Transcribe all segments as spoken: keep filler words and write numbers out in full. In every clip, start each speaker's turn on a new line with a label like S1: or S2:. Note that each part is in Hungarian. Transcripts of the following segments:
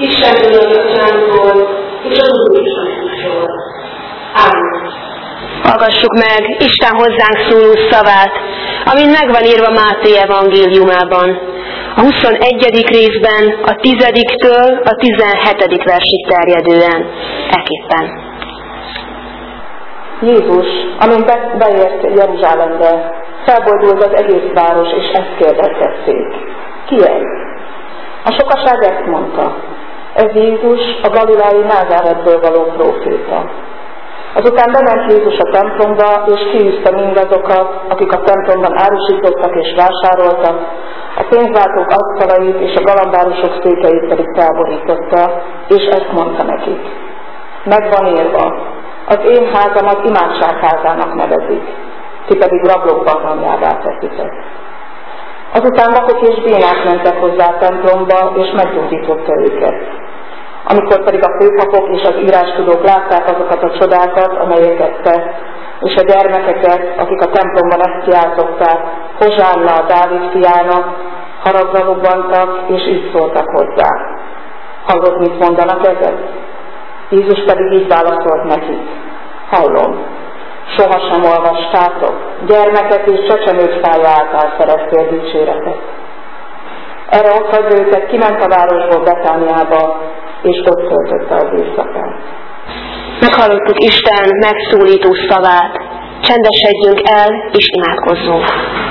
S1: Istentől, az Atyánktól, és az Úr Jézustól. Ámen.
S2: Hallgassuk meg Isten hozzánk szóló szavát, amin megvan írva Máté evangéliumában. A huszonegyedik részben a tizediktől a tizenhetedik versig terjedően. Eképpen.
S3: Jézus, amint beért Jeruzsálembe, felboldult az egész város, és ezt kérdezték. Ki ez? A sokaság ezt mondta. Ez Jézus, a galilei Názáretből való próféta. Azután bement Jézus a templomba, és kiűzte mindazokat, akik a templomban árusítottak és vásároltak, a pénzváltók asztalait és a galambárusok székeit pedig felborította, és ezt mondta nekik. Megvan írva, az én házamat imádságházának nevezik, ti pedig rablók barlangjává teszitek. Azután vakok és bénák mentek hozzá a templomba, és meggyógyította őket. Amikor pedig a főpapok és az írástudók látták azokat a csodákat, amelyeket tett, és a gyermekeket, akik a templomban ezt kiáltották, Hozsánna a Dávid fiának, haragra robbantak, és így szóltak hozzá. Hallod, mit mondanak ezek? Jézus pedig így válaszolt nekik. Hallom. Sohasem olvastátok, gyermekek és csecsemők szája által szereztél dicséretet. Erre ott hagyva őket, kiment a városból Betániába, és ott töltötte az éjszakát.
S2: Meghallottuk Isten megszólító szavát. Csendesedjünk el, és imádkozzunk.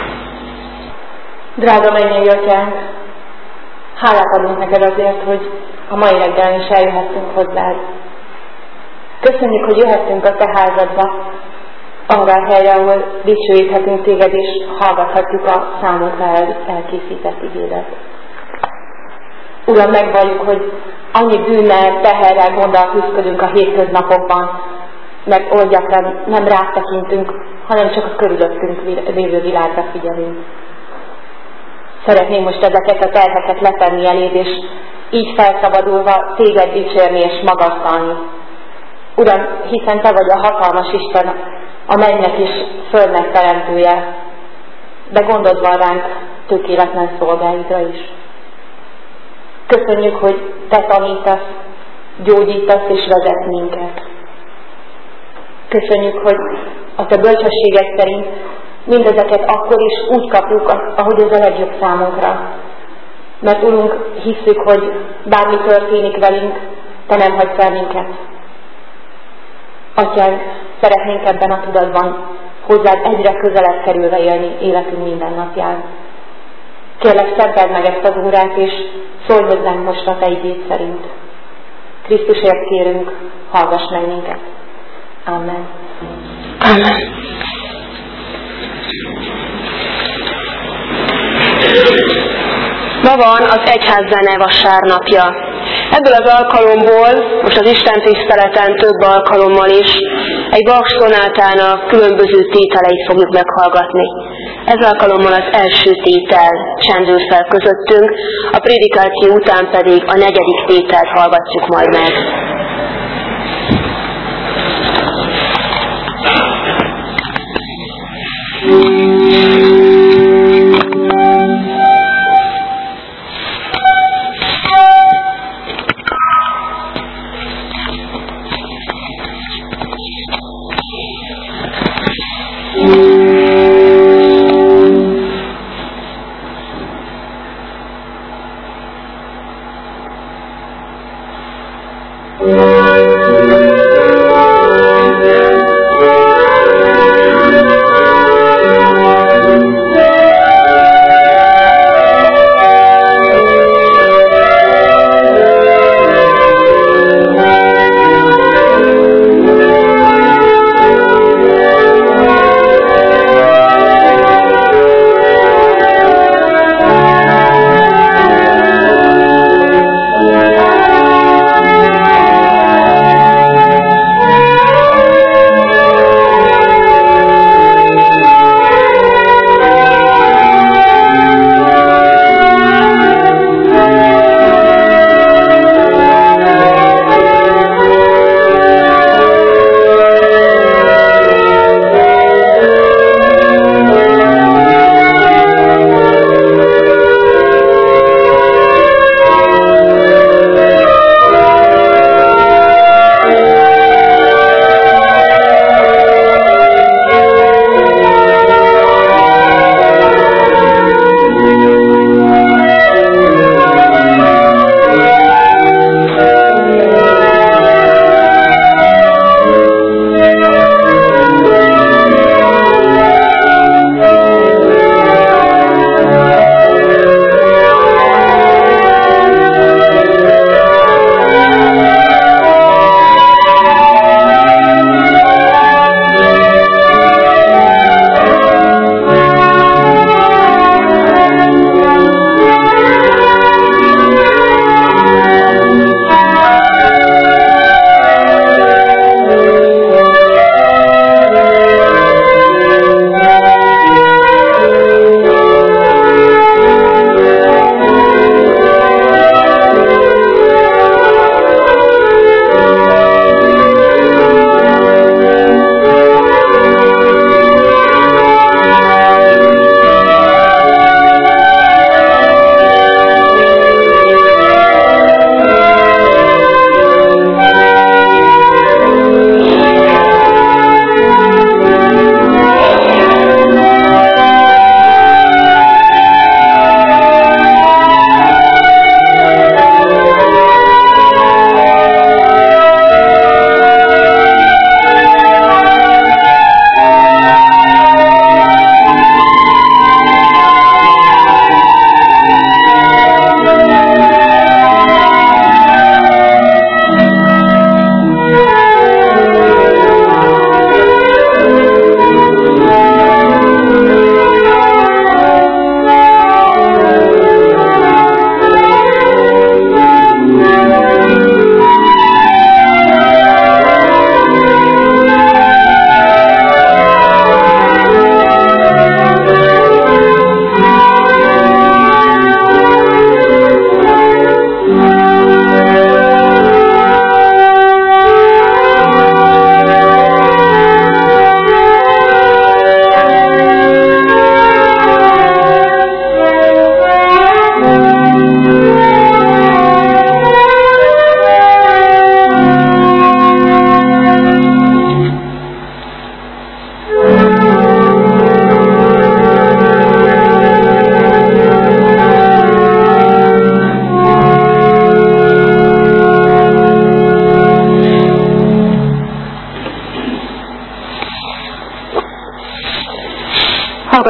S3: Drága mennyei Atyánk, hálát adunk neked azért, hogy a mai reggel is eljöhettünk hozzád. Köszönjük, hogy jöhettünk a te házadba, arra a helyre, ahol dicsőíthetünk téged, és hallgathatjuk a számunkra el, elkészített igédet. Uram, megvalljuk, hogy annyi bűnnel, teherrel, gonddal küzdködünk a hétköznapokban, mert oly gyakran nem rád tekintünk, hanem csak a körülöttünk lévő világra figyelünk. Szeretném most ezeket a terheket letenni eléd, és így felszabadulva téged dicsérni és magasztalni. Uram, hiszen te vagy a hatalmas Isten, a mennynek is földnek teremtője, de gondod van ránk tökéletlen szolgáidra is. Köszönjük, hogy te tanítasz, gyógyítasz és vezet minket. Köszönjük, hogy a te bölcsességed szerint mindezeket akkor is úgy kapjuk, ahogy ez a legjobb számunkra. Mert Urunk, hisszük, hogy bármi történik velünk, te nem hagysz el minket. Atyánk, szeretnénk ebben a tudatban hozzád egyre közelebb kerülve élni életünk minden napján. Kérlek, szenteld meg ezt az órát, és szólj hozzánk most a te igéd szerint. Krisztusért kérünk, hallgass meg minket. Amen.
S2: Amen. Ma van az egyházzene vasárnapja. Ebből az alkalomból, most az Isten tiszteleten több alkalommal is, egy Bach szonátának különböző tételeit fogjuk meghallgatni. Ez alkalommal az első tétel csendül fel közöttünk, a prédikáció után pedig a negyedik tételt hallgatjuk majd meg.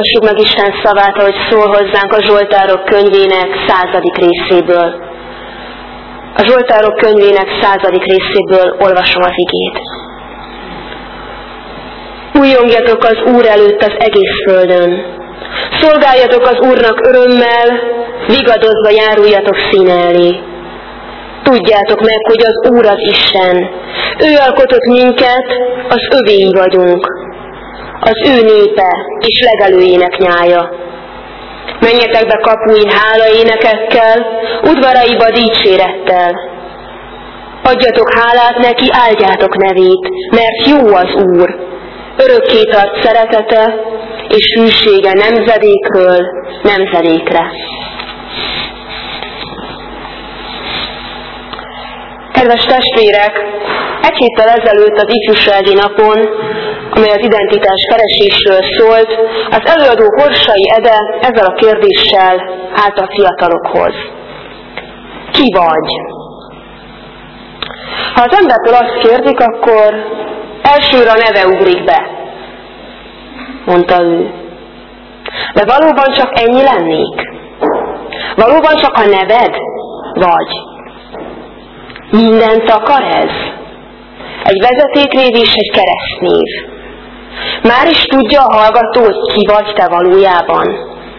S2: Hallgassuk meg Isten szavát, ahogy szól hozzánk a Zsoltárok könyvének századik részéből. A Zsoltárok könyvének századik részéből olvasom az igét. Újjongjatok az Úr előtt az egész földön. Szolgáljatok az Úrnak örömmel, vigadozva járuljatok színe elé. Tudjátok meg, hogy az Úr az Isten. Ő alkotott minket, az övéi vagyunk. Az ő népe és legelőjének nyája. Menjetek be kapuin hálaénekekkel, udvaraiba dicsérettel. Adjatok hálát neki, áldjátok nevét, mert jó az Úr. Örökké tart szeretete, és hűsége nemzedékről nemzedékre. Kedves testvérek, egy héttel ezelőtt az ifjúsági napon, amely az identitás keresésről szólt, az előadó Horsai Ede ezzel a kérdéssel állt a fiatalokhoz. Ki vagy? Ha az embertől azt kérdik, akkor elsőre a neve ugrik be, mondta ő. De valóban csak ennyi lennék? Valóban csak a neved vagy? Mindent akar ez? Egy vezetéknév és egy keresztnév. Már is tudja a hallgató, hogy ki vagy te valójában.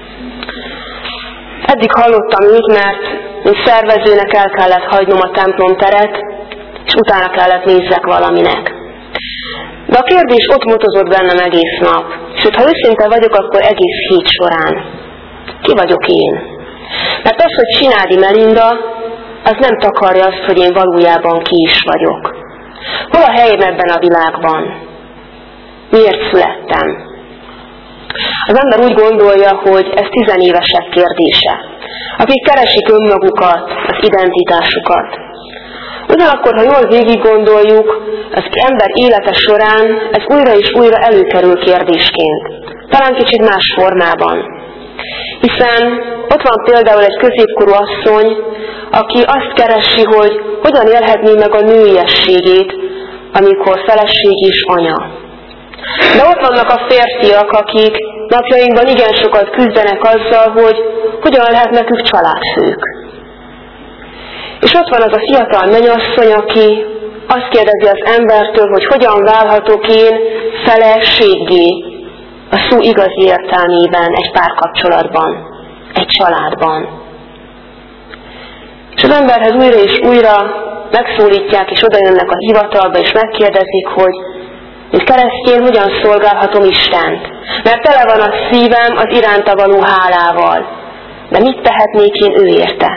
S2: Eddig hallottam őt, mert mint szervezőnek el kellett hagynom a templomteret, és utána kellett nézzek valaminek. De a kérdés ott motozott bennem egész nap. Sőt, ha őszinte vagyok, akkor egész hét során. Ki vagyok én? Mert az, hogy Csinádi Melinda, az nem takarja azt, hogy én valójában ki is vagyok. Hol a helyem ebben a világban? Miért születtem? Az ember úgy gondolja, hogy ez tizenévesek kérdése, akik keresik önmagukat, az identitásukat. Ugyanakkor, ha jól végig gondoljuk, az ember élete során ez újra és újra előkerül kérdésként, talán kicsit más formában. Hiszen ott van például egy középkorú asszony, aki azt keresi, hogy hogyan élhetné meg a nőiességét, amikor feleség és anya. De ott vannak a férfiak, akik napjainkban igen sokat küzdenek azzal, hogy hogyan lehetnek ők családfők. És ott van az a fiatal mennyasszony, aki azt kérdezi az embertől, hogy hogyan válhatok én feleséggé a szó igazi értelmében egy párkapcsolatban, egy családban. És az emberhez újra és újra megszólítják, és odajönnek a hivatalba, és megkérdezik, hogy mint keresztény hogyan szolgálhatom Istent. Mert tele van a szívem az iránta való hálával. De mit tehetnék én ő érte?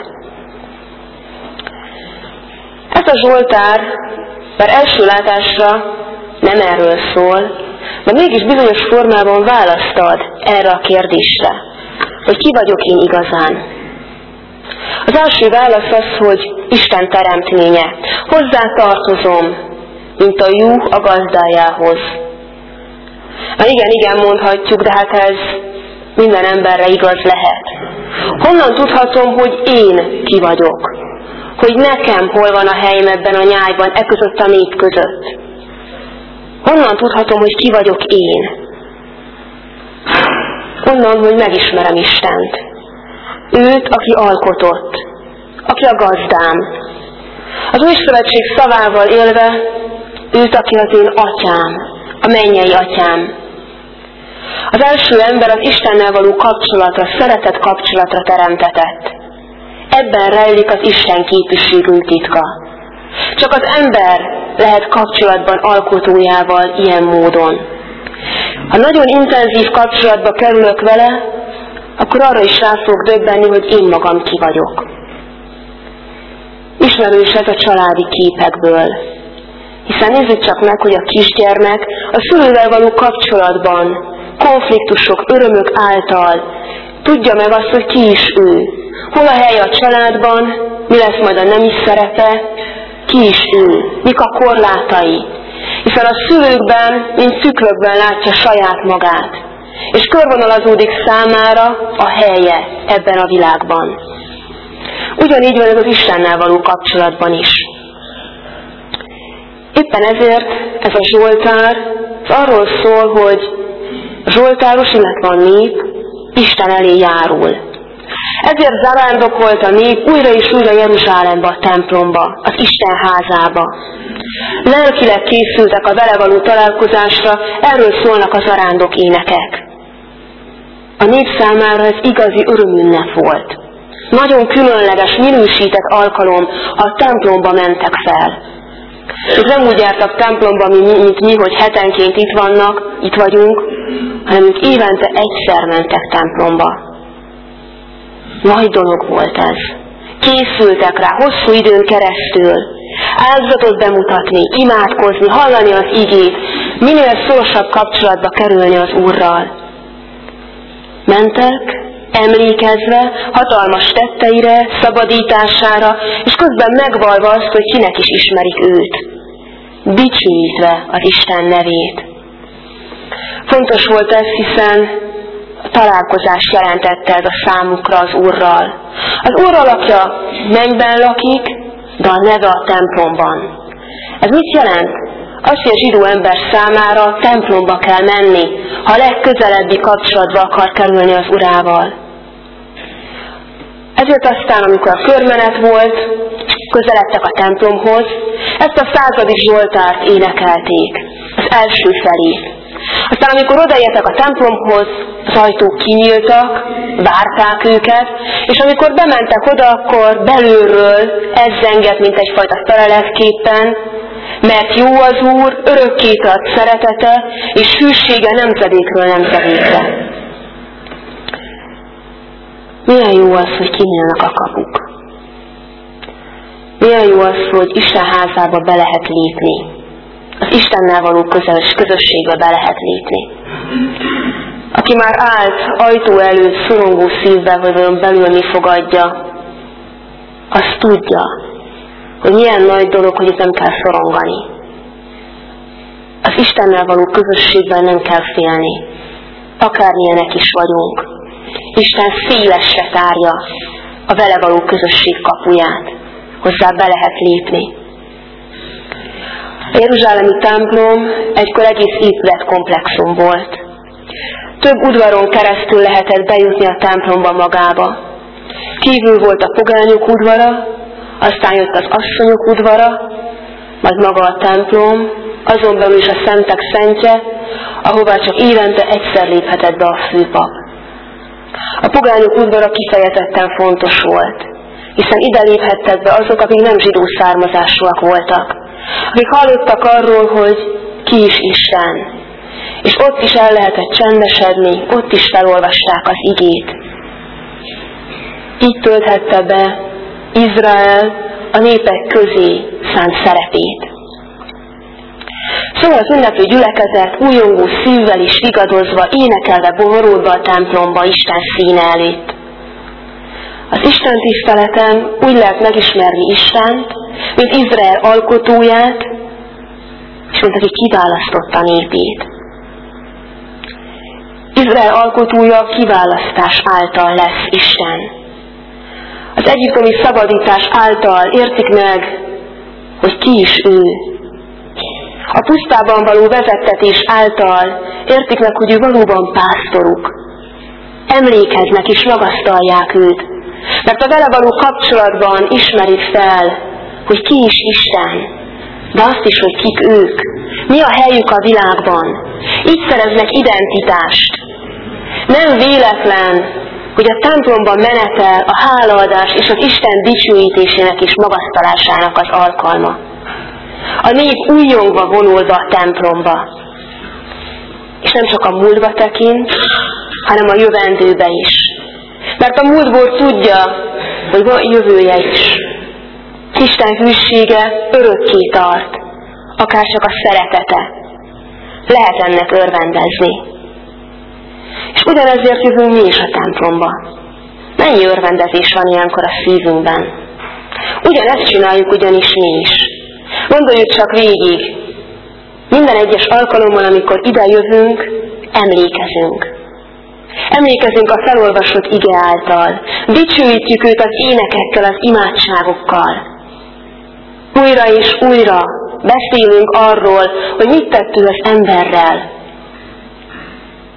S2: Ez a Zsoltár, bár első látásra nem erről szól, de mégis bizonyos formában választ ad erre a kérdésre, hogy ki vagyok én igazán. Az első válasz az, hogy Isten teremtménye. Hozzá tartozom, mint a juh a gazdájához. Na igen, igen mondhatjuk, de hát ez minden emberre igaz lehet. Honnan tudhatom, hogy én ki vagyok? Hogy nekem hol van a helyem ebben a nyájban, e között a nép között? Honnan tudhatom, hogy ki vagyok én? Onnan, hogy megismerem Istent. Őt, aki alkotott, aki a gazdám. Az új szövetség szavával élve, őt, aki az én atyám, a mennyei atyám. Az első ember az Istennel való kapcsolatra, szeretet kapcsolatra teremtetett. Ebben rejlik az Isten képviségünk titka. Csak az ember lehet kapcsolatban alkotójával ilyen módon. Ha nagyon intenzív kapcsolatba kerülök vele, akkor arra is rá fogok döbbenni, hogy én magam ki vagyok. Ismerős ez a családi képekből. Hiszen nézzük csak meg, hogy a kisgyermek a szülővel való kapcsolatban, konfliktusok, örömök által tudja meg azt, hogy ki is ő. Hol a helye a családban, mi lesz majd a nemi szerepe, ki is ő, mik a korlátai. Hiszen a szülőkben, mint tükrökben látja saját magát, és körvonalazódik számára a helye ebben a világban. Ugyanígy van ez az Istennel való kapcsolatban is. Éppen ezért ez a Zsoltár arról szól, hogy a zsoltáros, illetve a nép Isten elé járul. Ezért zarándokolt a nép újra és újra Jeruzsálembe, a templomba, az Isten házába. Lelkileg készültek a vele való találkozásra, erről szólnak a zarándok énekek. A nép számára ez igazi örömünnep volt. Nagyon különleges, minősített alkalom, a templomba mentek fel. Ők nem úgy jártak templomba, mint mi, hogy hetenként itt vannak, itt vagyunk, hanem ők évente egyszer mentek templomba. Nagy dolog volt ez. Készültek rá hosszú időn keresztül, áldozatot bemutatni, imádkozni, hallani az igét, minél szorosabb kapcsolatba kerülni az Úrral. Mentek, emlékezve hatalmas tetteire, szabadítására, és közben megvalva azt, hogy kinek is ismerik őt, dicsőítve az Isten nevét. Fontos volt ez, hiszen a találkozást jelentette ez a számukra az Úrral. Az Úr alakja mennyben lakik, de a neve a templomban. Ez mit jelent? Az, hogy a zsidó ember számára templomba kell menni, ha a legközelebbi kapcsolatba akar kerülni az Urával. Ezért aztán, amikor a körmenet volt, közeledtek a templomhoz, ezt a századik zsoltárt énekelték, az első felét. Aztán, amikor odaértek a templomhoz, az ajtók kinyíltak, várták őket, és amikor bementek oda, akkor belülről ez zengett, mint egyfajta felelekképpen, mert jó az Úr, örökké tart szeretete, és hűsége nemzedékről nemzedékre. Milyen jó az, hogy kinyílnak a kapuk. Milyen jó az, hogy Isten házába be lehet lépni. Az Istennel való közös, közösségbe be lehet lépni. Aki már állt ajtó előtt szorongó szívvel vagy belülni fogadja, az tudja, hogy milyen nagy dolog, hogy itt nem kell szorongani. Az Istennel való közösségben nem kell félni. Akármilyenek is vagyunk. Isten szélesre tárja a vele való közösség kapuját. Hozzá be lehet lépni. A jeruzsálemi templom egykor egész épületkomplexum volt. Több udvaron keresztül lehetett bejutni a templomba magába. Kívül volt a pogányok udvara, aztán jött az asszonyok udvara, majd maga a templom, azon belül is a szentek szentje, ahová csak évente egyszer léphetett be a főpap. A pogányok udvara kifejezetten fontos volt, hiszen ide léphettek be azok, akik nem zsidó származásúak voltak, akik hallottak arról, hogy ki is Isten, és ott is el lehetett csendesedni, ott is felolvasták az igét. Így tölthette be Izrael a népek közé szánt szerepét. Szóval az ünneplő gyülekezet újongó szívvel is vigadozva, énekelve bohorodva a templomba Isten színe előtt. Az Isten tiszteleten úgy lehet megismerni Istent, mint Izrael alkotóját, és mint aki kiválasztotta népét. Izrael alkotója kiválasztás által lesz Isten. Az egyiptomi szabadítás által értik meg, hogy ki is ő. A pusztában való vezettetés által értik meg, hogy ő valóban pásztoruk. Emlékeznek és magasztalják őt, mert a vele való kapcsolatban ismerik fel, hogy ki is Isten, de azt is, hogy kik ők, mi a helyük a világban. Így szereznek identitást. Nem véletlen, hogy a templomban menetel a hálaadás és az Isten dicsőítésének és magasztalásának az alkalma. A nép újjongva vonul be a templomba. És nem csak a múltba tekint, hanem a jövendőbe is. Mert a múltból tudja, hogy van jövője is. Isten hűsége örökké tart, akár csak a szeretete. Lehet ennek örvendezni. És ugyanezért jövünk mi is a templomba. Mennyi örvendezés van ilyenkor a szívünkben. Ugyanezt csináljuk ugyanis mi is. Gondoljuk csak végig. Minden egyes alkalommal, amikor ide jövünk, emlékezünk. Emlékezünk a felolvasott ige által. Dicsőítjük őt az énekekkel, az imádságokkal. Újra és újra beszélünk arról, hogy mit tett ő az emberrel.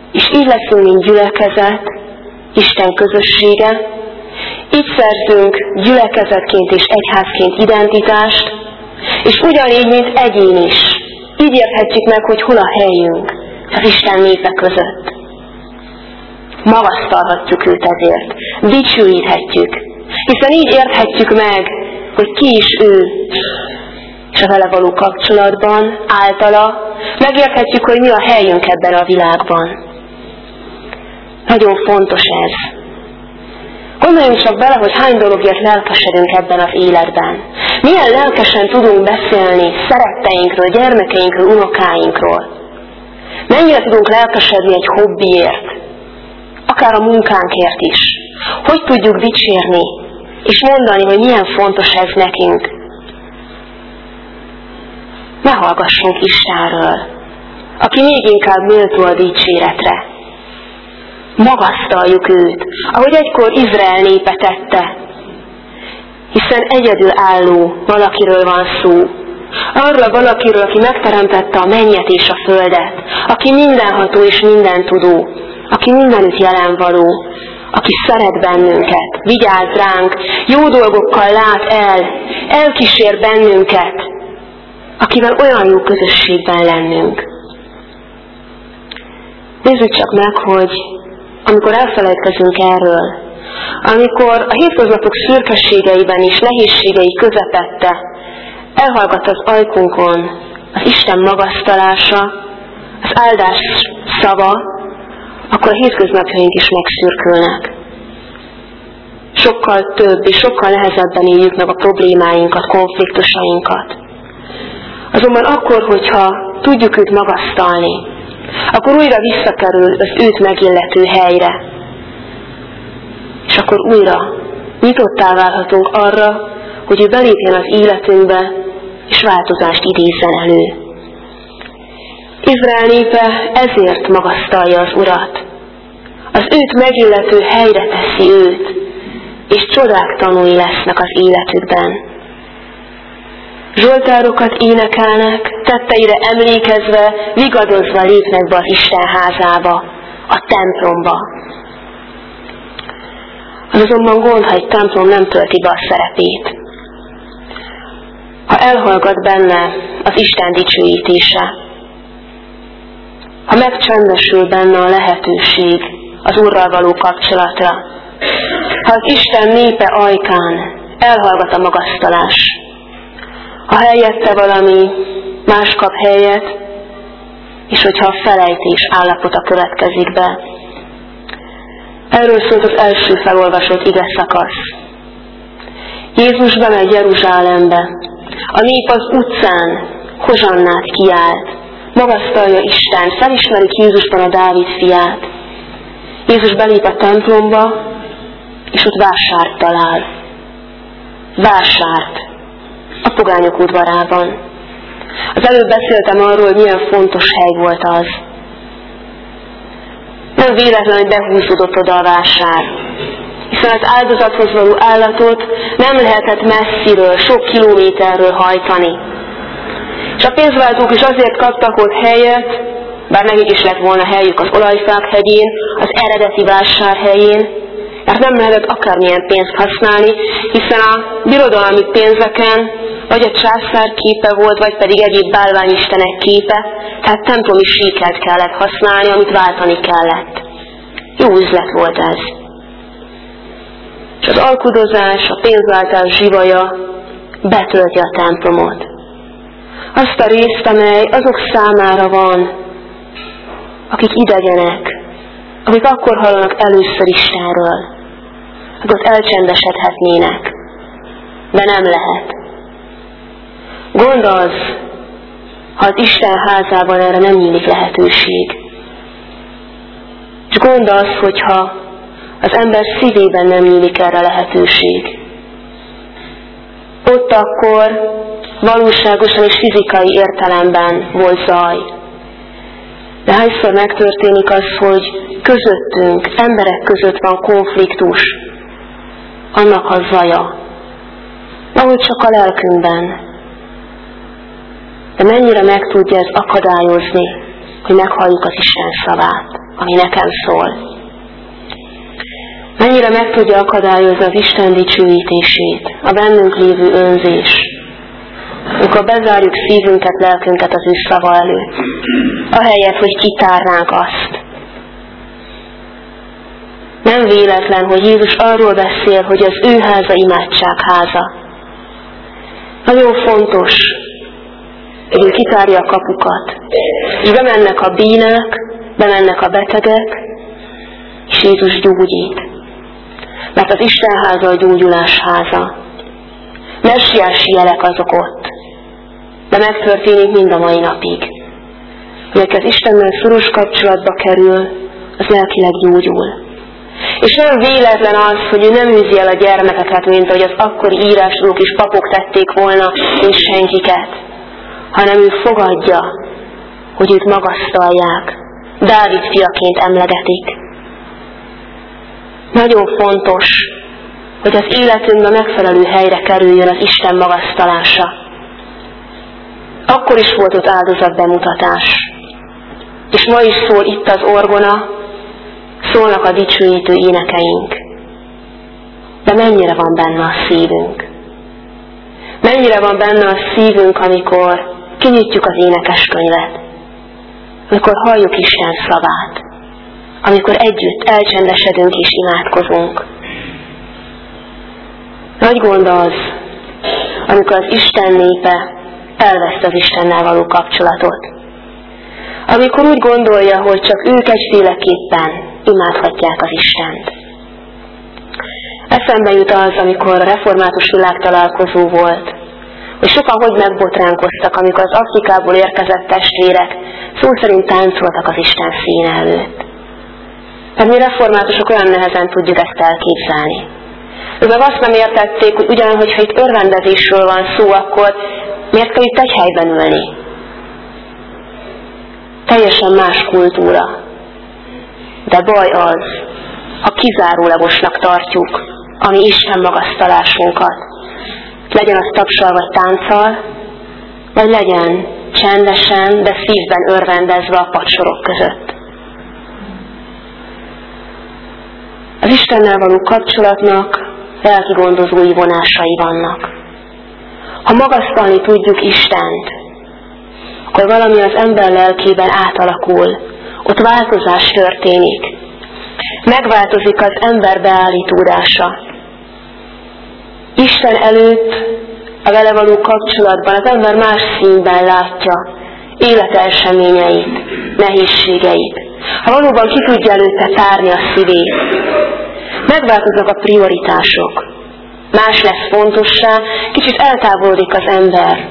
S2: És így leszünk, mint gyülekezet, Isten közössége, így szerzünk gyülekezetként és egyházként identitást, és ugyanígy, mint egyén is. Így érthetjük meg, hogy hol a helyünk az Isten népe között. Magasztalhatjuk őt ezért, dicsőíthetjük, hiszen így érthetjük meg, hogy ki is ő, és a vele való kapcsolatban, általa megérthetjük, hogy mi a helyünk ebben a világban. Nagyon fontos ez. Gondoljunk csak bele, hogy hány dologért lelkesedünk ebben az életben. Milyen lelkesen tudunk beszélni szeretteinkről, gyermekeinkről, unokáinkról. Mennyire tudunk lelkesedni egy hobbiért, akár a munkánkért is. Hogy tudjuk dicsérni, és mondani, hogy milyen fontos ez nekünk. Ne hallgassunk Istenről, aki még inkább méltó a dicséretre. Magasztaljuk őt, ahogy egykor Izrael népe tette, hiszen egyedülálló valakiről van szó. Arról a valakiről, aki megteremtette a mennyet és a földet, aki mindenható és mindentudó, aki mindenütt jelen való, aki szeret bennünket, vigyáz ránk, jó dolgokkal lát el, elkísér bennünket, akivel olyan jó közösségben lennünk. Nézzük csak meg, hogy amikor elfelejtkezünk erről, amikor a hétköznapok szürkeségeiben és nehézségei közepette elhallgat az ajkunkon az Isten magasztalása, az áldás szava, akkor a hétköznapjaink is megszürkülnek. Sokkal több és sokkal nehezebben éljük meg a problémáinkat, konfliktusainkat. Azonban akkor, hogyha tudjuk őt magasztalni, akkor újra visszakerül az őt megillető helyre. És akkor újra nyitottá válhatunk arra, hogy ő belépjen az életünkbe, és változást idézzen elő. Izrael népe ezért magasztalja az Urat. Az őt megillető helyre teszi őt, és csodák tanúi lesznek az életükben. Zsoltárokat énekelnek, tetteire emlékezve, vigadozva lépnek be az Isten házába, a templomba. Az azonban gond, ha egy templom nem tölti be a szerepét. Ha elhallgat benne az Isten dicsőítése, ha megcsendesül benne a lehetőség az Úrral való kapcsolatra, ha az Isten népe ajkán elhallgat a magasztalás, ha helyette valami más kap helyet, és hogyha a felejtés állapota következik be. Erről szólt az első felolvasott ige szakasz. Jézus bemegy Jeruzsálembe, a nép az utcán hozsannát kiált, magasztalja Isten, felismerik Jézusban a Dávid fiát. Jézus belép a templomba, és ott vásárt talál. Vásárt a pogányok udvarában. Az előbb beszéltem arról, hogy milyen fontos hely volt az. Nem véletlen, hogy behúzódott oda a vásár, hiszen az áldozathoz való állatot nem lehetett messziről, sok kilométerről hajtani. És a pénzváltók is azért kaptak ott helyet, bár nekik is lett volna helyük az olajfák hegyén, az eredeti vásár helyén, mert nem lehetett akármilyen pénzt használni, hiszen a birodalmi pénzeken vagy a császár képe volt, vagy pedig egyéb bálványistenek képe, tehát templomi síkelt kellett használni, amit váltani kellett. Jó üzlet volt ez. És az alkudozás, a pénzváltás zsivaja betölti a templomot. Azt a részt, amely azok számára van, akik idegenek, akik akkor hallanak először Istenről, akik ott elcsendesedhetnének, de nem lehet. Gond az, ha az Isten házában erre nem nyílik lehetőség. És gond az, hogyha az ember szívében nem nyílik erre lehetőség. Ott akkor valóságosan és fizikai értelemben volt zaj. De hányszor megtörténik az, hogy közöttünk, emberek között van konfliktus, annak a zaja. Ahogy csak a lelkünkben. De mennyire meg tudja ez akadályozni, hogy meghalljuk az Isten szavát, ami nekem szól. Mennyire meg tudja akadályozni az Isten dicsőítését, a bennünk lévő önzés, amikor bezárjuk szívünket, lelkünket az ő szava előtt, ahelyett, hogy kitárnánk azt. Nem véletlen, hogy Jézus arról beszél, hogy az ő háza imádságháza. Nagyon fontos, hogy ő kitárja a kapukat, és bemennek a bínák, bemennek a betegek, és Jézus gyógyít. Mert az Isten háza a gyógyulás háza. Messiási jelek azok ott, de megtörténik mind a mai napig. Hogy aki az Istennel szoros kapcsolatba kerül, az lelkileg gyógyul. És nem véletlen az, hogy ő nem űzi el a gyermekeket, mint ahogy az akkori írásírók és papok tették volna, mint senkiket, hanem ő fogadja, hogy őt magasztalják, Dávid fiaként emlegetik. Nagyon fontos, hogy az életünkben megfelelő helyre kerüljön az Isten magasztalása. Akkor is volt ott áldozatbemutatás. És ma is szól itt az orgona, szólnak a dicsőítő énekeink. De mennyire van benne a szívünk? Mennyire van benne a szívünk, amikor kinyitjuk az énekeskönyvet, amikor halljuk Isten szavát, amikor együtt elcsendesedünk és imádkozunk. Nagy gond az, amikor az Isten népe elveszt az Istennel való kapcsolatot. Amikor úgy gondolja, hogy csak ők egyféleképpen imádhatják az Istent. Eszembe jut az, amikor a református világtalálkozó volt, hogy sokan hogy megbotránkoztak, amikor az Afrikából érkezett testvérek szó szerint táncoltak az Isten színe előtt. Mert mi reformátusok olyan nehezen tudjuk ezt elképzelni. Ők meg azt nem értették, hogy ugyan, hogyha itt örvendezésről van szó, akkor miért kell itt egy helyben ülni? Teljesen más kultúra. De baj az, ha kizárólagosnak tartjuk a mi Isten magasztalásunkat. Legyen az tapsal vagy tánccal, vagy legyen csendesen, de szívben örvendezve a padsorok között. Az Istennel való kapcsolatnak lelki gondozói vonásai vannak. Ha magasztalni tudjuk Istent, akkor valami az ember lelkében átalakul, ott változás történik. Megváltozik az ember beállítódása. Isten előtt, a vele való kapcsolatban az ember más színben látja életeseményeit, nehézségeit. Ha valóban ki tudja előtte tárni a szívét, megváltoznak a prioritások. Más lesz fontossá, kicsit eltávolodik az ember,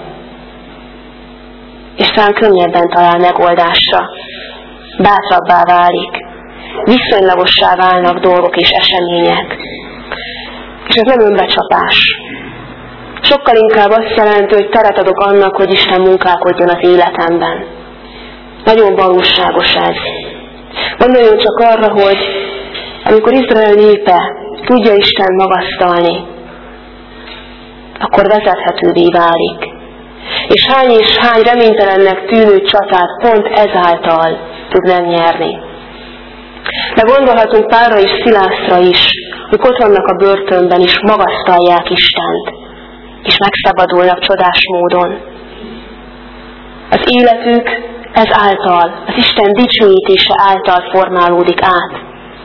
S2: és talán könnyebben talál megoldásra. Bátrabbá válik, viszonylagossá válnak dolgok és események. És ez nem önbecsapás. Sokkal inkább azt jelenti, hogy teret adok annak, hogy Isten munkálkodjon az életemben. Nagyon valóságos ez. Gondoljon csak arra, hogy amikor Izrael népe tudja Isten magasztalni, akkor vezethetővé válik. És hány és hány reménytelennek tűnő csatát pont ezáltal tud megnyerni. De gondolhatunk Pálra és Szilászra is, hogy ott vannak a börtönben is, magasztalják Istent, és megszabadulnak csodás módon. Az életük ez által, az Isten dicsőítése által formálódik át.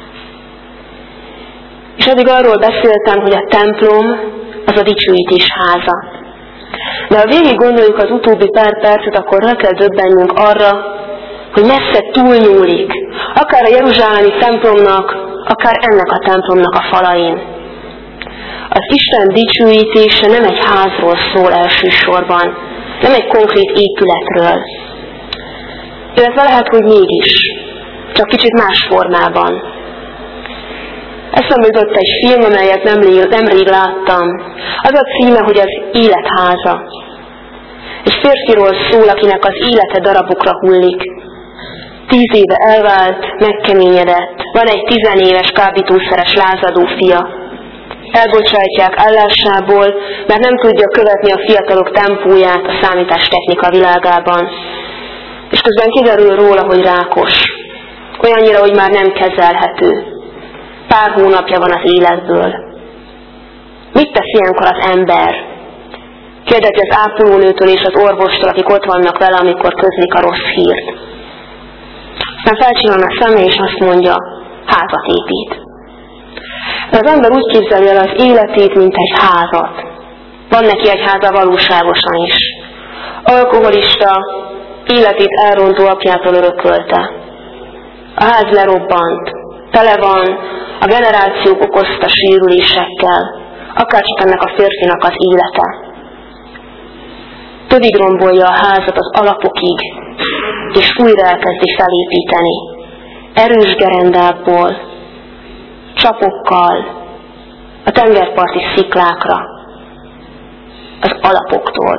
S2: És eddig arról beszéltem, hogy a templom az a dicsőítés háza. De ha végig gondoljuk az utóbbi pár percet, akkor rá kell döbbennünk arra, hogy messze túlnyúlik, akár a jeruzsálemi templomnak, akár ennek a templomnak a falain. Az Isten dicsőítése nem egy házról szól elsősorban, nem egy konkrét épületről. Illetve lehet, hogy mégis, csak kicsit más formában. Eszembe jutott egy film, amelyet nemrég, nemrég láttam. Az a címe, hogy az életháza. Egy férfiról szól, akinek az élete darabokra hullik. Tíz éve elvált, megkeményedett, van egy tizenéves kábítószeres lázadó fia. Elbocsátják állásából, mert nem tudja követni a fiatalok tempóját a számítástechnika világában. És közben kiderül róla, hogy rákos. olyannyira, hogy már nem kezelhető. Pár hónapja van az életből. Mit tesz ilyenkor az ember? Kérdezi az ápolónőtől és az orvostól, akik ott vannak vele, amikor közlik a rossz hírt. Aztán felcsillan a szeme, és azt mondja, házat épít. De az ember úgy képzeli el az életét, mint egy házat. Van neki egy háza valóságosan is. Alkoholista, életét elrontó apjától örökölte. A ház lerobbant, tele van a generációk okozta sérülésekkel, akárcsak ennek a férfinak az élete. Tövig rombolja a házat az alapokig, és újra elkezdi felépíteni. Erős gerendákból, csapokkal, a tengerparti sziklákra, az alapoktól.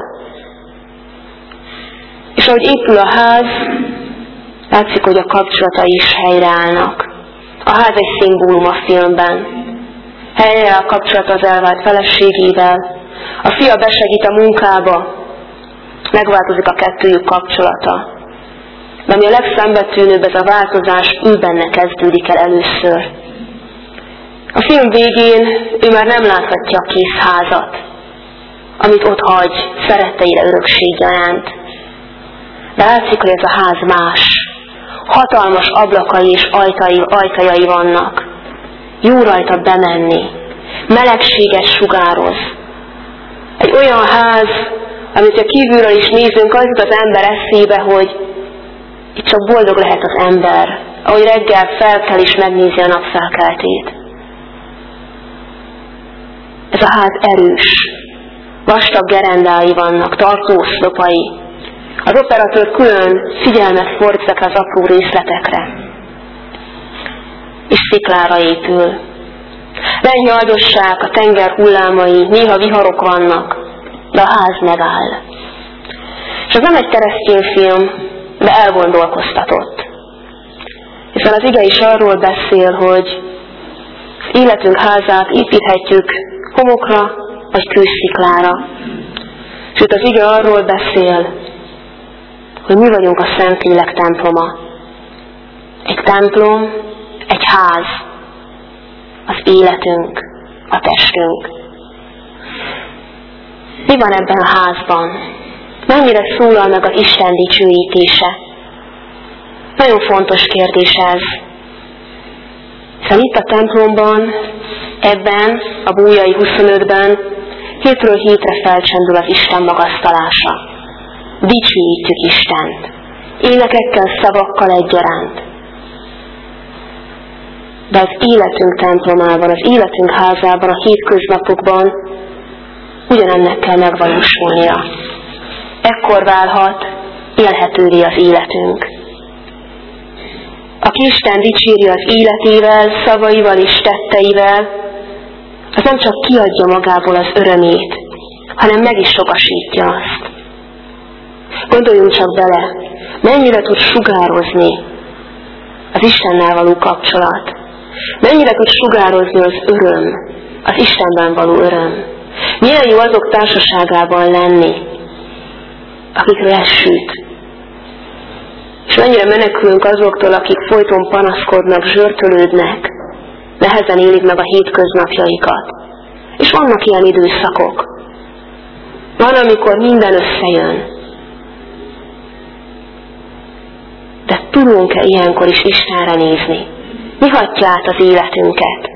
S2: És ahogy épül a ház, látszik, hogy a kapcsolatai is helyreállnak. A ház egy szimbólum a filmben. Helyreáll a kapcsolat az elvált feleségével, a fia besegít a munkába, megváltozik a kettőjük kapcsolata. De ami a legszembetűnőbb, ez a változás, ő benne kezdődik el először. A film végén ő már nem láthatja a kész házat, amit ott hagy szeretteire örökség gyanánt. De látszik, hogy ez a ház más. Hatalmas ablakai és ajtai, ajtajai vannak. Jó rajta bemenni. Melegséget sugároz. Egy olyan ház, amit a kívülről is nézünk, az jut az ember eszébe, hogy itt csak boldog lehet az ember, ahogy reggel felkel és megnézi a napfelkeltét. Ez a ház erős. Vastag gerendái vannak, tartóoszlopai. Az operatőr külön figyelmet fordít ezekre az apró részletekre. És sziklára épül. Lennyi áldosság, a tenger hullámai, néha viharok vannak, de a ház megáll. És ez nem egy keresztény film, de elgondolkoztatott. Hiszen az ige is arról beszél, hogy az életünk házát építhetjük homokra vagy kősziklára. Sőt, az ige arról beszél, hogy mi vagyunk a Szentlélek temploma. Egy templom, egy ház, az életünk, a testünk. Mi van ebben a házban? Mennyire szólal meg az Isten dicsőítése? Nagyon fontos kérdés ez. Hiszen itt a templomban, ebben, a Bújai huszonötben hétről hétre felcsendül az Isten magasztalása. Dicsőítjük Istent. Énekekkel, szavakkal egyaránt. De az életünk templomában, az életünk házában, a hétköznapokban ugyanennek kell megvalósulnia. Ekkor válhat élhetővé az életünk. Aki Isten dicséri az életével, szavaival és tetteivel, az nem csak kiadja magából az örömét, hanem meg is sokasítja azt. Gondoljunk csak bele, mennyire tud sugározni az Istennel való kapcsolat. Mennyire tud sugározni az öröm, az Istenben való öröm. Milyen jó azok társaságában lenni, akikről ez süt. És mennyire menekülünk azoktól, akik folyton panaszkodnak, zsörtölődnek, nehezen élik meg a hétköznapjaikat. És vannak ilyen időszakok. Van, amikor minden összejön. De tudunk-e ilyenkor is Istenre nézni? Mi hatja át az életünket?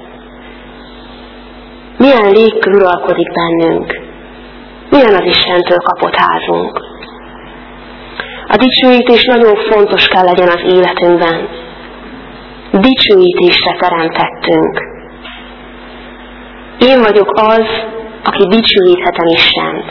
S2: Milyen légkör uralkodik bennünk? Milyen az Istentől kapott házunk? A dicsőítés nagyon fontos kell legyen az életünkben. Dicsőítésre teremtettünk. Én vagyok az, aki dicsőíthetem Istent.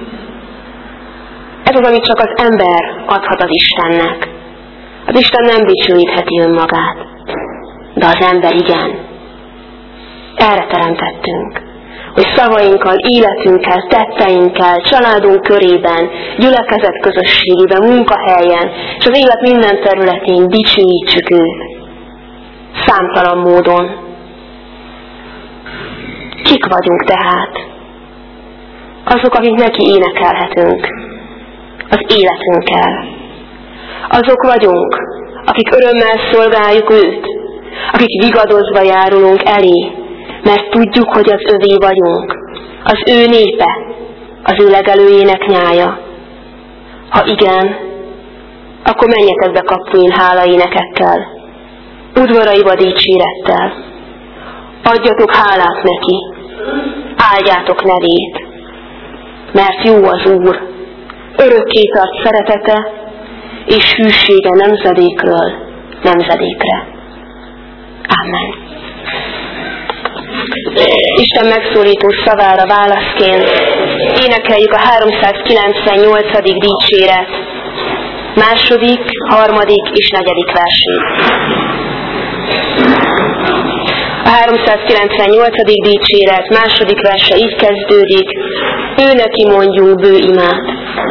S2: Ez az, amit csak az ember adhat az Istennek. Az Isten nem dicsőítheti önmagát, de az ember igen. Erre teremtettünk, hogy szavainkkal, életünkkel, tetteinkkel, családunk körében, gyülekezet közösségében, munkahelyen, és az élet minden területén dicsőítsük őt. Számtalan módon. Kik vagyunk tehát? Azok, akik neki énekelhetünk az életünkkel. Azok vagyunk, akik örömmel szolgáljuk őt, akik vigadozva járulunk elé, mert tudjuk, hogy az övé vagyunk, az ő népe, az ő legelőjének nyája. Ha igen, akkor menjetek be kapuin hálaénekekkel, udvaraiba dicsérettel. Adjatok hálát neki, áldjátok nevét, mert jó az Úr, örökké tart szeretete, és hűsége nemzedékről nemzedékre. Amen. Isten megszólító szavára válaszként énekeljük a háromszázkilencvennyolcadik dicséret második, harmadik és negyedik versét. A háromszázkilencvennyolcadik dicséret második verse így kezdődik: ő neki mondjunk bő imát.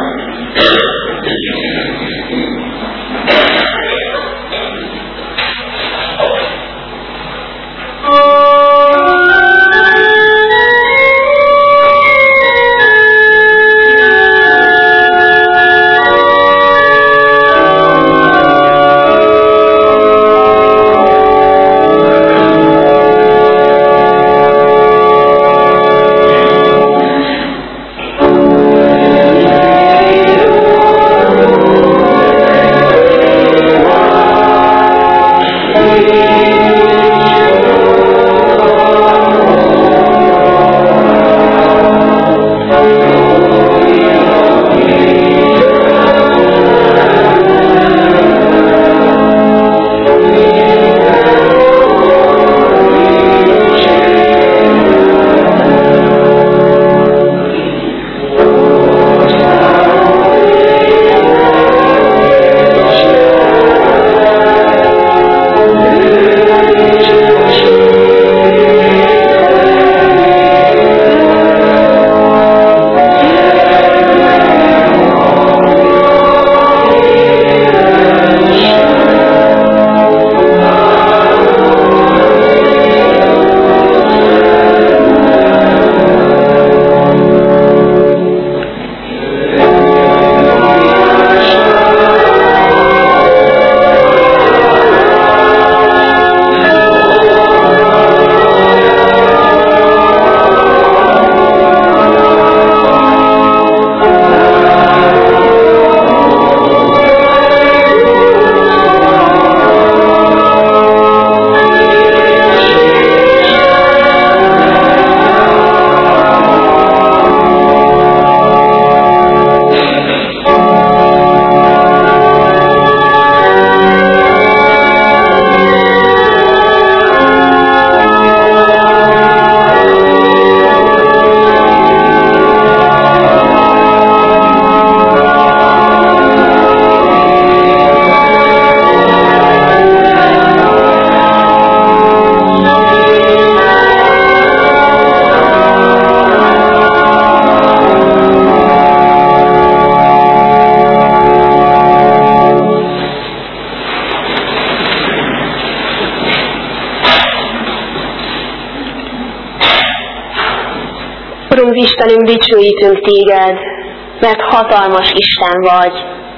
S2: Urunk Istenünk, dicsőítünk téged, mert hatalmas Isten vagy,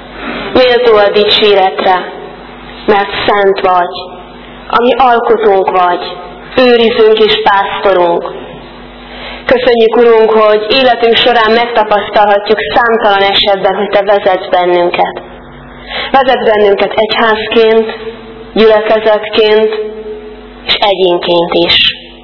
S2: méltó a dicséretre, mert szent vagy, ami alkotónk vagy, őrizőnk és pásztorunk. Köszönjük, Urunk, hogy életünk során megtapasztalhatjuk számtalan esetben, hogy Te vezetsz bennünket. Vezetsz bennünket egyházként, gyülekezetként és egyénként is.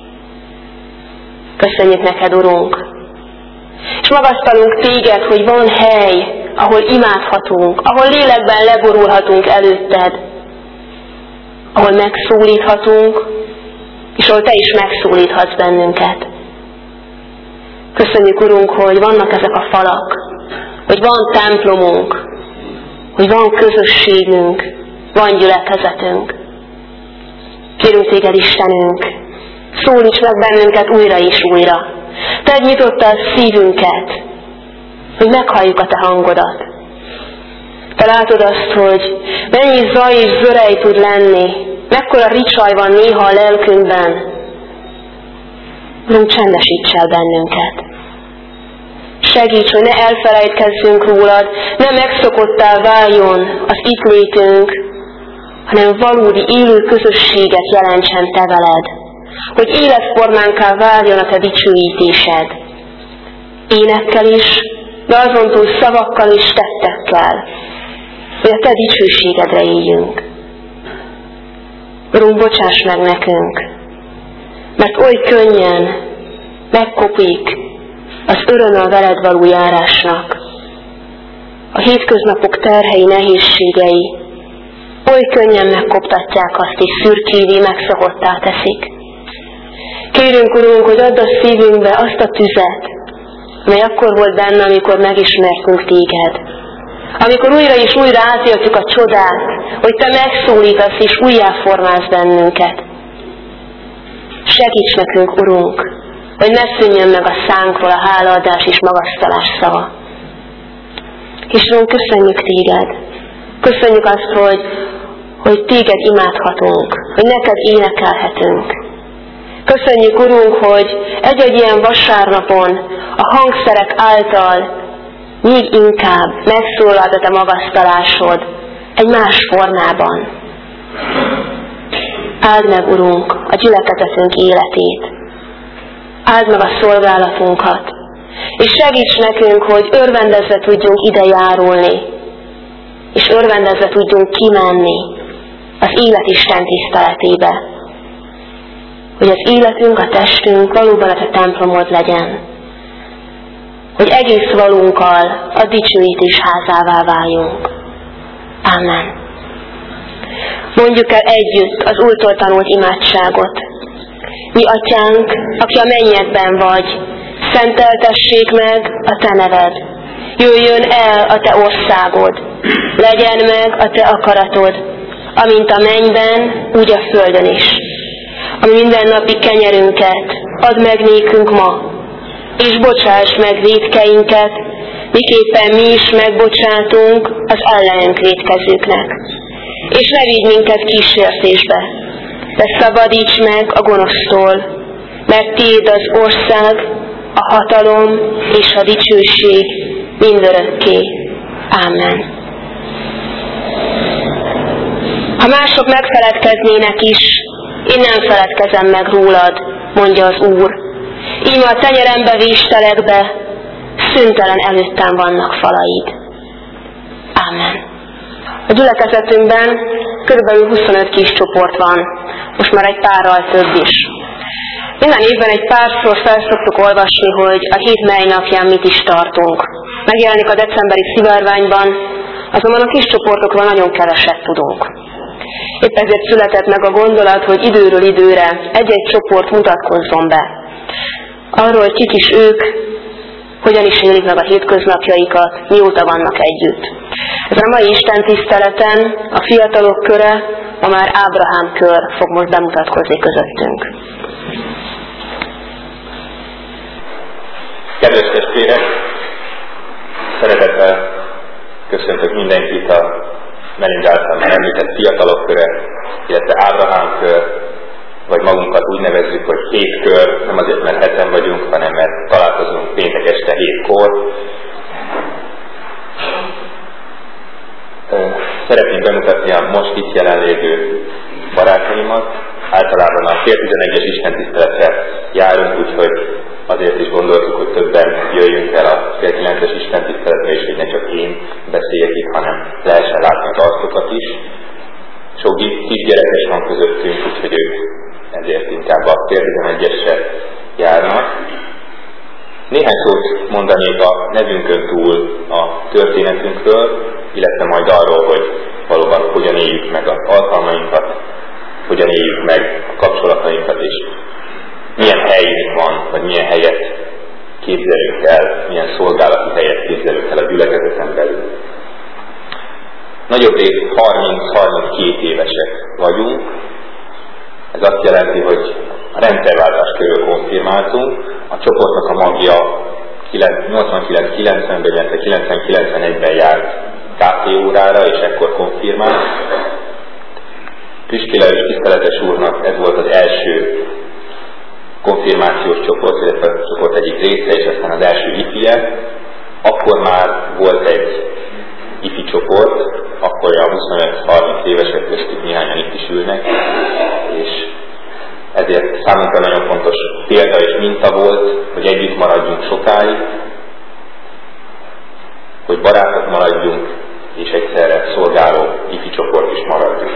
S2: Köszönjük neked, Urunk! És magasztalunk téged, hogy van hely, ahol imádhatunk, ahol lélekben leborulhatunk előtted, ahol megszólíthatunk, és ahol te is megszólíthatsz bennünket. Köszönjük, Urunk, hogy vannak ezek a falak, hogy van templomunk, hogy van közösségünk, van gyülekezetünk. Kérünk téged, Istenünk, szólíts meg bennünket újra és újra. Tedd nyitotta a szívünket, hogy meghalljuk a te hangodat. Te látod azt, hogy mennyi zaj és zörej tud lenni, mekkora ricsaj van néha a lelkünkben. Urunk, csendesíts el bennünket. Segíts, hogy ne elfelejtkezzünk rólad, ne megszokottá váljon az itt létünk, hanem valódi élő közösséget jelentsen te veled, hogy életformánká váljon a te dicsőítésed. Énekkel is, de azon túl szavakkal és tettekkel, hogy a te dicsőségedre éljünk. Urunk, bocsáss meg nekünk, mert oly könnyen megkopik az öröm a veled való járásnak. A hétköznapok terhei, nehézségei oly könnyen megkoptatják azt, és szürkévé, megszakottá teszik. Kérünk, Urunk, hogy add a szívünkbe azt a tüzet, amely akkor volt benne, amikor megismertünk téged. Amikor újra és újra átéltük a csodát, hogy te megszólítasz és újjáformálsz bennünket. Segíts nekünk, Urunk, hogy ne szűnjön meg a szánkról a hálaadás és magasztalás szava. És Urunk, köszönjük téged. Köszönjük azt, hogy, hogy téged imádhatunk, hogy neked énekelhetünk. Köszönjük, Urunk, hogy egy-egy ilyen vasárnapon a hangszerek által még inkább megszólalt a te magasztalásod egy más formában. Áld meg, Urunk, a gyülekezetünk életét. Áld meg a szolgálatunkat. És segíts nekünk, hogy örvendezve tudjunk ide járulni, és örvendezve tudjunk kimenni az élet Isten tiszteletébe. Hogy az életünk, a testünk valóban a te templomod legyen. Hogy egész valunkkal a dicsőítés házává váljunk. Amen. Mondjuk el együtt az úrtól tanult imádságot. Mi atyánk, aki a mennyekben vagy, szenteltessék meg a te neved. Jöjjön el a te országod, legyen meg a te akaratod, amint a mennyben, úgy a földön is. A mindennapi kenyerünket add meg nékünk ma, és bocsáss meg vétkeinket, miképpen mi is megbocsátunk az ellenünk vétkezőknek. És ne vigy minket kísértésbe, de szabadíts meg a gonosztól, mert tiéd az ország, a hatalom és a dicsőség mindörökké. Amen. Ha mások megfeledkeznének is, én nem feledkezem meg rólad, mondja az Úr. Íme a tenyerembe véstelek be, szüntelen előttem vannak falaid. Ámen. A gyülekezetünkben körülbelül huszonöt kis csoport van, most már egy párral több is. Minden évben egy párszor felszoktuk olvasni, hogy a hét mely napján mit is tartunk. Megjelenik a decemberi szivárványban, azonban a kis csoportokról nagyon keveset tudunk. Épp ezért született meg a gondolat, hogy időről időre egy-egy csoport mutatkozzon be. Arról, hogy kik is ők, hogyan is élik meg a hétköznapjaikat, mióta vannak együtt. Ezen a mai Isten tiszteleten a fiatalok köre, ma már Ábrahám kör fog most bemutatkozni közöttünk.
S4: Kedves testvérek, szeretettel köszöntök mindenkit a Melinda által már említett fiatalok köre, illetve Ábrahám kör, vagy magunkat úgy nevezzük, hogy hét kör, nem azért, mert heten vagyunk, hanem mert találkozunk péntek este hétkor. Szeretném bemutatni a most itt jelenlévő barátaimat. Általában a fél tizenegyes Isten tiszteletre járunk, úgyhogy azért is gondoltuk, hogy többen jöjjünk el a fél kilences Isten tiszteletre, és hogy ne csak én beszéljek itt, hanem lehessen látni az arcokat is. Sok kisgyerekes van közöttünk, úgyhogy ők ezért inkább a fél tizenegyesre járnak. Néhány szót mondanék a nevünkön túl a történetünkről, illetve majd arról, hogy valóban hogyan éljük meg az alkalmainkat, hogyan éljük meg a kapcsolatainkat, és milyen helyünk van, vagy milyen helyet képzelünk el, milyen szolgálati helyet képzelünk el a gyülekezeten belül. Nagyobb rész harminc-harminckét évesek vagyunk. Ez azt jelenti, hogy a rendszerváltás körül konfirmáltunk. A csoportnak a magja nyolcvankilenc-kilencvenben, illetve kilencven-kilencvenegyben járt kávéórára, és ekkor konfirmált. Püspila és tiszteletes úrnak ez volt az első konfirmációs csoport, illetve a csoport egyik része, és aztán az első ifije. Akkor már volt egy ifi csoport, akkor olyan huszonöt-harminc évesek köztük néhányan itt is ülnek, és ezért számunkra nagyon fontos példa és minta volt, hogy együtt maradjunk sokáig, hogy barátok maradjunk, és egyszerre szolgáló ifi csoport is maradjunk.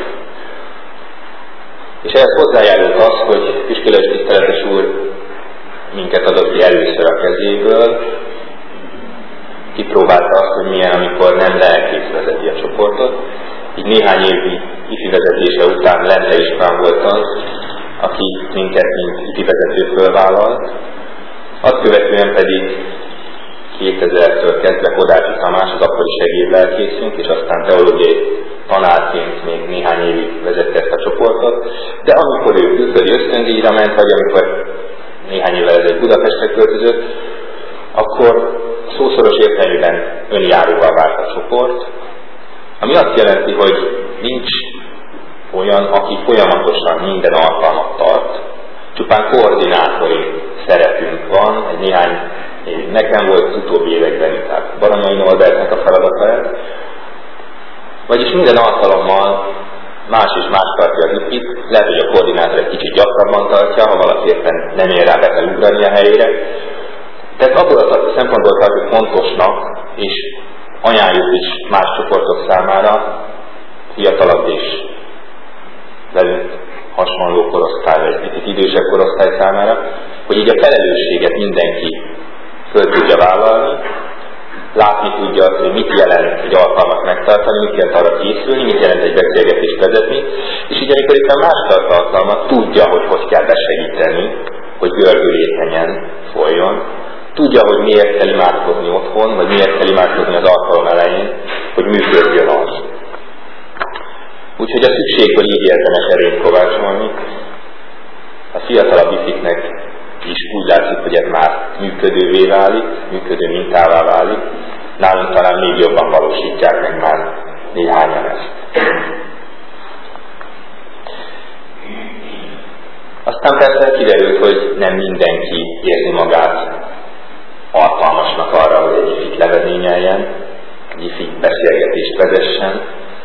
S4: És ehhez hozzájárult az, hogy Püspökös tiszteletes úr minket adott ki először a kezéből, kipróbálta azt, hogy milyen, amikor nem lelkész vezeti a csoportot. Így néhány évi ifi vezetése után Lente István volt az, aki minket, mint ifi vezető fölvállalt. Azt követően pedig kétezertől kezdve Kodácsi Tamás, az akkori segédlelkészünk, és aztán teológiai tanárként még néhány évig vezette ezt a csoportot. De amikor ő külföldi ösztöndíjra ment, vagy amikor néhány évvel ezelőtt Budapestre költözött, akkor szószoros értelmében önjáróvá vált a csoport, ami azt jelenti, hogy nincs olyan, aki folyamatosan minden alkalmat tart, csupán koordinátori szerepünk van, egy néhány év nekem volt az utóbbi években, tehát Baranyai Norbertnek a feladata ez, vagyis minden alkalommal más és más tartja az ifit, lehet, hogy a koordinátor egy kicsit gyakrabban tartja, ha valaki éppen nem ér rá, be kell ugrani a helyére. Tehát abból a szempontból tartjuk fontosnak, és ajánljuk is más csoportok számára, fiatalabb és velünk hasonló korosztály, vagy picit idősebb korosztály számára, hogy így a felelősséget mindenki föl tudja vállalni, látni tudja azt, hogy mit jelent egy alkalmat megtartani, mit jelent arra készülni, mit jelent egy beszélgetést vezetni, és így amikor éppen más tart alkalmat, tudja, hogy hogy kell besegíteni, hogy gördülékenyen folyjon, tudja, hogy miért kell imádkozni otthon, vagy miért kell imádkozni az alkalom elején, hogy működjön az. Úgyhogy a szükségből így érdemes erényt kovácsolni. A fiatalabb ifiknek is úgy látszik, hogy ez már működővé válik, működő mintává válik. Nálunk talán még jobban valósítják meg már néhányan ezt. Aztán persze kiderült, hogy nem mindenki érzi magát alkalmasnak arra, hogy egy ifit levezényeljen, egy ifit beszélgetést vezessen.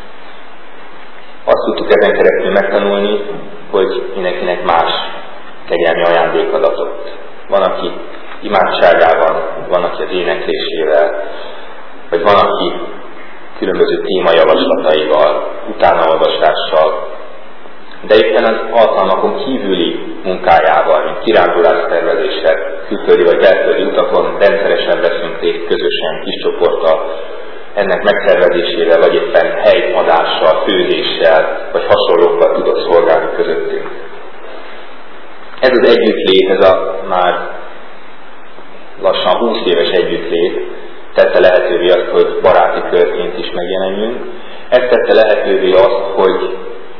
S4: Azt tudtuk ezen keresztül megtanulni, hogy mindenkinek más kegyelmi ajándékadatot. Van, aki imádságával, van, aki az éneklésével, vagy van, aki különböző témajavaslataival, utánaolvasással, de éppen az alkalmakon kívüli munkájával, mint kirándulásszervezéssel, külföldi vagy belföldi utakon rendszeresen veszünk részt közösen, kis csoporttal, ennek megszervezésével, vagy éppen helyadással, főzéssel, vagy hasonlókkal tudok szolgálni közöttünk. Ez az együttlét, ez a már lassan húsz éves együttlét tette lehetővé azt, hogy baráti körként is megjelenjünk. Ez tette lehetővé azt, hogy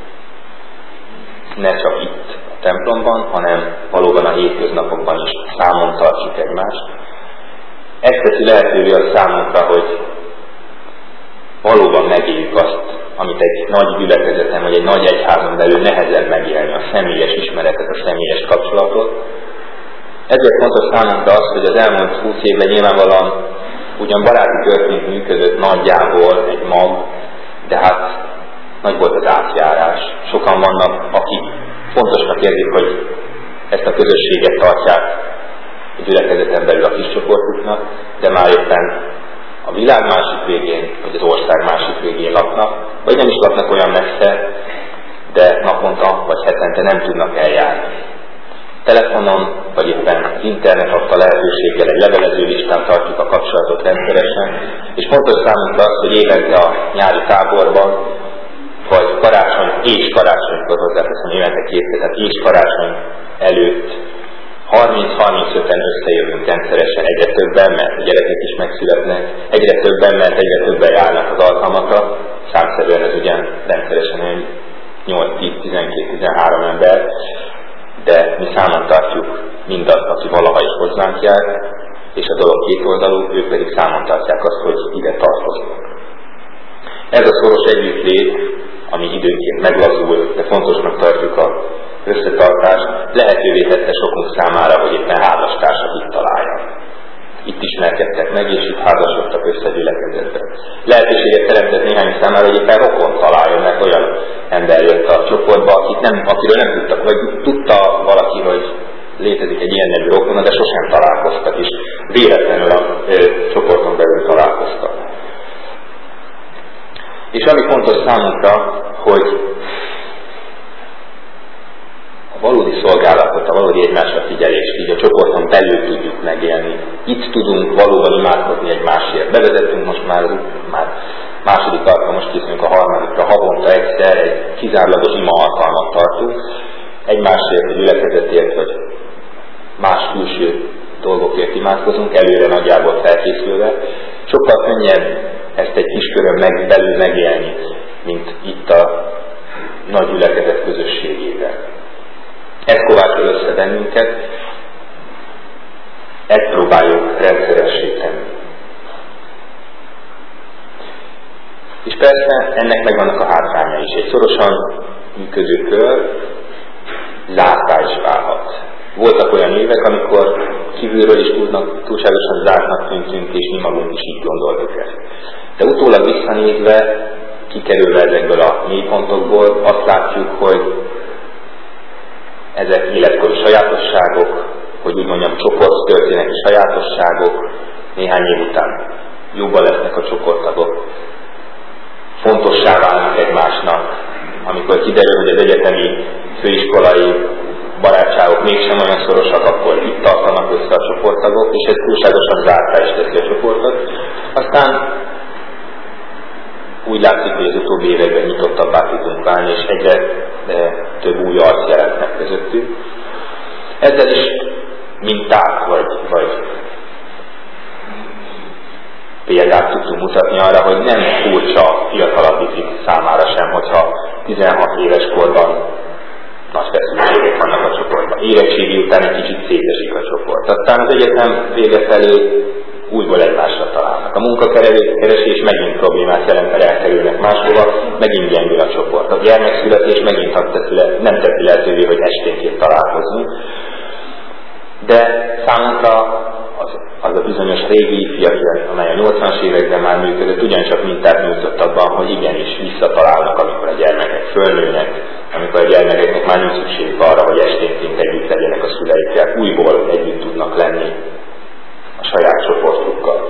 S4: ne csak itt a templomban, hanem valóban a hétköznapokban is számon tartsuk egymást. Ez teszi lehetővé a számunkra, hogy valóban megéljük azt, amit egy nagy gyülekezeten, vagy egy nagy egyházon belül nehezebb megélni, a személyes ismeretet, a személyes kapcsolatot. Ezért fontos számunkra az, hogy az elmúlt húsz évben nyilvánvalóan ugyan baráti körként működött nagyjából egy mag, de hát nagy volt az átjárás. Sokan vannak, akik fontosnak érzik, hogy ezt a közösséget tartják a gyülekezeten belül a kis csoportuknak, de már éppen a világ másik végén, vagy az ország másik végén laknak, vagy nem is laknak olyan messze, de naponta vagy hetente nem tudnak eljárni. Telefonon, vagy éppen az internet adta lehetőséggel egy levelező listán tartjuk a kapcsolatot rendszeresen, és fontos számunkra az, hogy évente a nyári táborban, vagy karácsony és karácsonykor hozzáteszem, évente kétszer, tehát és karácsony előtt harminc-harmincöten összejövünk rendszeresen, egyre többen, mert a gyerekek is megszületnek, egyre többen, mert egyre többen járnak az alkalmakra, számszerűen ez ugyan rendszeresen nyolc-tíz-tizenkét-tizenhárom ember, de mi számon tartjuk mindazt, aki valaha is hozzánk jár, és a dolog kétoldalú, ők pedig számon tartják azt, hogy ide tartoznak. Ez a szoros együttlét, ami időnként meglazul, de fontosnak tartjuk a összetartást, lehetővé tette sokunk számára, hogy éppen házastársak itt találják. itt ismerkedtek meg, és itt házasodtak össze gyülekezetbe. Lehetőséget teremtett néhány számára, hogy éppen rokon találjon, mert olyan ember jött a csoportba, akit nem, akiről nem tudtak, vagy tudta valaki, hogy létezik egy ilyen nevű rokona, de sosem találkoztak, és véletlenül a ö, csoporton belül találkoztak. És ami fontos számunkra, hogy a valódi szolgálatot, a valódi egymásra figyelést így a csoporton belül tudjuk megélni. Itt tudunk valóban imádkozni egymásért. Bevezettünk most már, már második alkalom, most készülünk a harmadikra, havonta egyszer egy kizárólagos ima alkalmat tartunk. Egymásért, a gyülekezetért, vagy más külső dolgokért imádkozunk, előre nagyjából felkészülve. Sokkal könnyebb ezt egy kis körön meg, belül megélni, mint itt a nagy gyülekezet közösségével. Ez kovácsol össze bennünket, ezt próbáljuk rendszeressé tenni. És persze ennek megvannak a hátránya is. Egy szorosan működő kör zártá is válhat. Voltak olyan évek, amikor kívülről is tudnak, túlságosan zártnak tűntünk, és mi magunk is így gondoltuk ezt. De utólag visszanézve, kikerülve ezekből a mélypontokból, azt látjuk, hogy ezek életkori sajátosságok, hogy úgy mondjam, csoporttörténeti sajátosságok, néhány év után jobban lesznek a csoporttagok, fontossá válnak egymásnak, amikor kiderül, hogy az egyetemi főiskolai barátságok mégsem olyan szorosak, akkor itt tartanak össze a csoporttagok, és ez túlságosan zártá is teszi a csoportot. Aztán úgy látszik, hogy az utóbbi években nyitottabbá tudunk válni, és egyre több új arc jelent meg közöttünk. Ezzel is mintát, vagy, vagy példát tudtunk mutatni arra, hogy nem furcsa fiatalabb ifik számára sem, hogyha tizenhat éves korban nagy feszültségek vannak a csoportban. Érettségi után egy kicsit szétesik a csoport. Aztán az egyetem vége felé újból egymásra találnak. A munkakeresés megint problémát jelent, mert elkerülnek máshova, megint gyengül a csoport. A gyermekszületés megint nem teszi lehetővé, hogy esténként találkozunk. De számunkra az, az a bizonyos régi ifjabb, amely a nyolcvanas években már működött, ugyancsak mintát nyújtott abban, hogy igenis visszatalálnak, amikor a gyermekek fölnőnek, amikor a gyermekeknek már nincs szükségük arra, hogy esténként együtt legyenek a szüleikkel, újból együtt tudnak lenni a saját csoportukkal.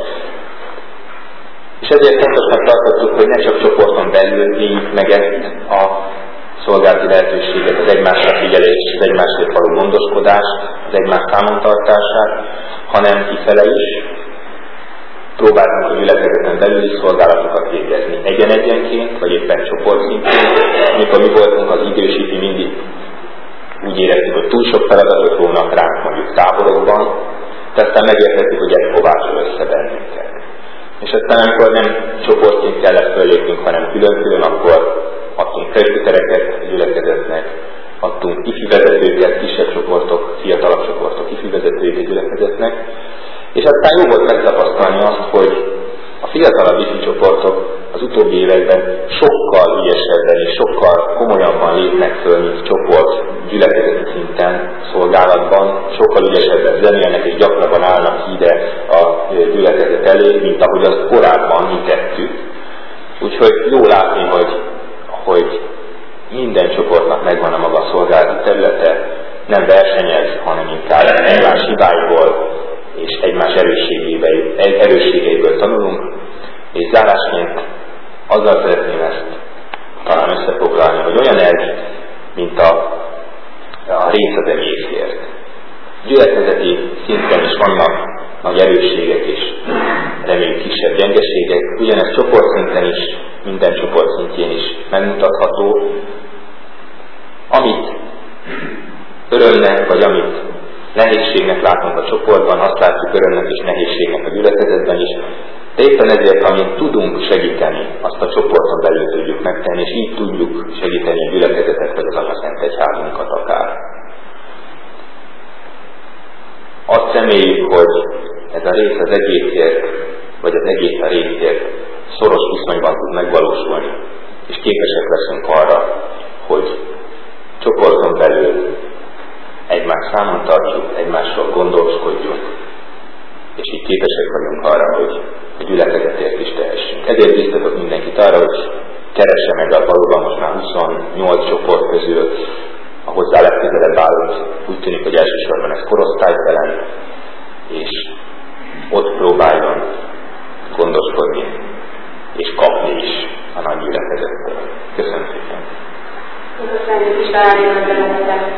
S4: És ezért fontosnak tartottuk, hogy ne csak csoporton belül éljük meg ezt a szolgálati lehetőséget, az egymásra figyelést, az egymásért való gondoskodást, az egymás számontartását, hanem kifele is próbáltunk a gyülekezeten belüli szolgálatokat végezni. Egyen-egyenként, vagy éppen csoportszintén. Amikor mi voltunk az idősifi, mindig úgy éreztük, hogy túl sok feladatot rónak ránk mondjuk táborokban, de aztán megértettük, hogy ez kovácsol össze bennünket. És aztán amikor nem csoportként kellett föllépnünk, hanem külön-külön, akkor adtunk presbitereket a gyülekezetnek, adtunk ifi vezetőket, kisebb csoportok, fiatalabb csoportok ifi vezetőjét a gyülekezetnek, és aztán jó volt megtapasztalni azt, hogy a fiatalabb ifi csoportok az utóbbi években sokkal ügyesebben és sokkal komolyabban lépnek föl, mint csoport gyülekezeti szinten, szolgálatban, sokkal ügyesebben zenélnek és gyakrabban állnak ide a gyülekezet elé, mint ahogy azt korábban mi tettük. Úgyhogy jó látni, hogy, hogy minden csoportnak megvan a maga szolgálati területe, nem versenyez, hanem inkább egymás hibáiból és egymás erősségeiből, erősségeiből tanulunk, és zárásként azzal szeretném ezt talán összefoglalni, hogy olyan ez, mint a, a rész az egészért. Gyülekezeti szinten is vannak nagy erősségek és reméljük kisebb gyengeségek, ugyanez csoportszinten is, minden csoportszintjén is megmutatható. Amit örömnek, vagy amit nehézségnek látunk a csoportban, azt látjuk örömnek és nehézségnek a gyülekezetben is, de éppen ezért, amint tudunk segíteni, azt a csoporton belül tudjuk megtenni, és így tudjuk segíteni a gyülekezetet, vagy az Anyaszent Egyházunkat akár. Azt reméljük, hogy ez a rész az egészért, vagy az egész a részért szoros viszonyban tud megvalósulni, és képesek leszünk arra, hogy csoporton belül egymás számon tartsuk, egymásról gondoskodjunk, és így képesek vagyunk arra, hogy a gyülekezetért is tehessünk. Ezért biztatok mindenkit arra, hogy keresse meg a valóban most már huszonnyolc csoport közül a hozzá legközelebb állunk. Úgy tűnik, hogy elsősorban ez korosztálytelen, és ott próbáljon gondoskodni és kapni is a nagy gyülekezettől. Köszönöm szépen!
S1: Köszönjük Isten áldjon a